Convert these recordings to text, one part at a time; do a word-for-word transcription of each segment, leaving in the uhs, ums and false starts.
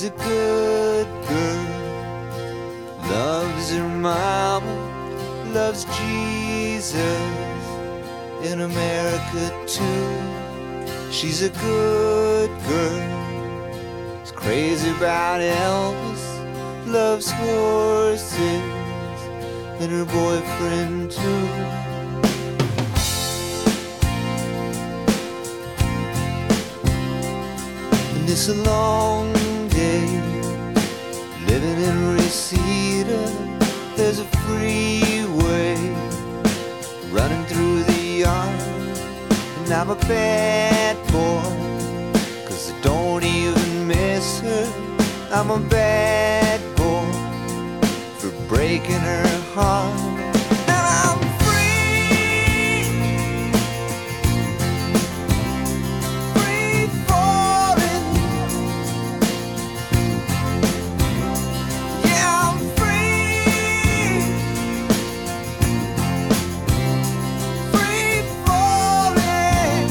a good girl, loves her mama, loves Jesus, in America too. She's a good girl, is crazy about Elvis, loves horses, and her boyfriend too. And it's a long day living in Reseda. There's a freeway running through the yard, and I'm a bad boy, 'cause I don't even miss her. I'm a bad boy for breaking her heart. And I'm free, free falling. Yeah, I'm free, free falling.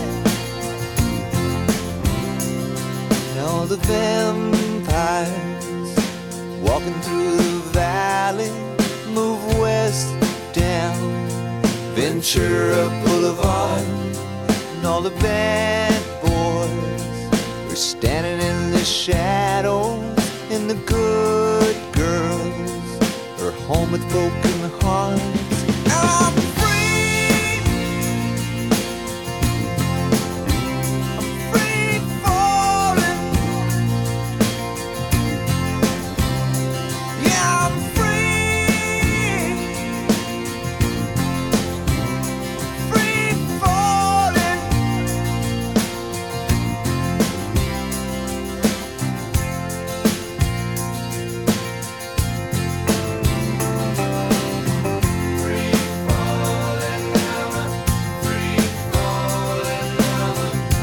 Now the vampires walking through the valley move west down Ventura Boulevard, and all the bad boys are standing in the shadows, and the good girls are home with broken hearts. And I'm free, I'm free falling. Yeah, I'm free, free falling. Free falling now, free falling now.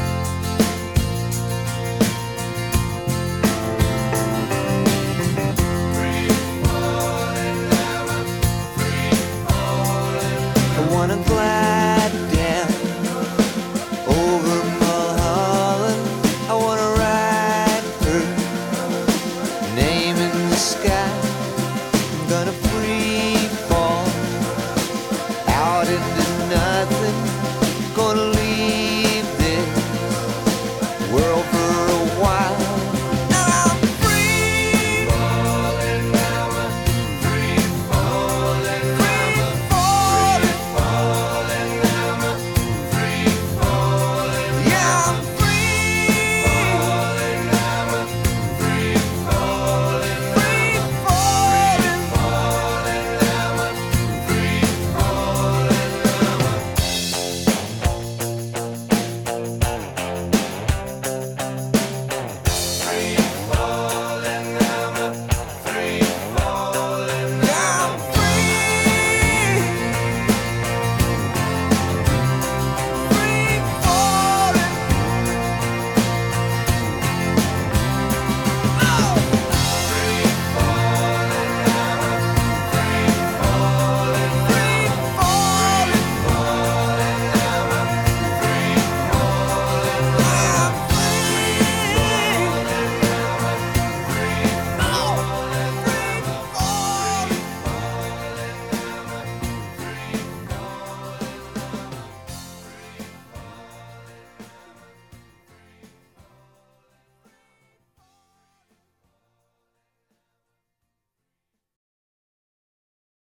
Free falling now, free falling. I wanna glide down over Mulholland. I wanna write her name in the sky. I'm gonna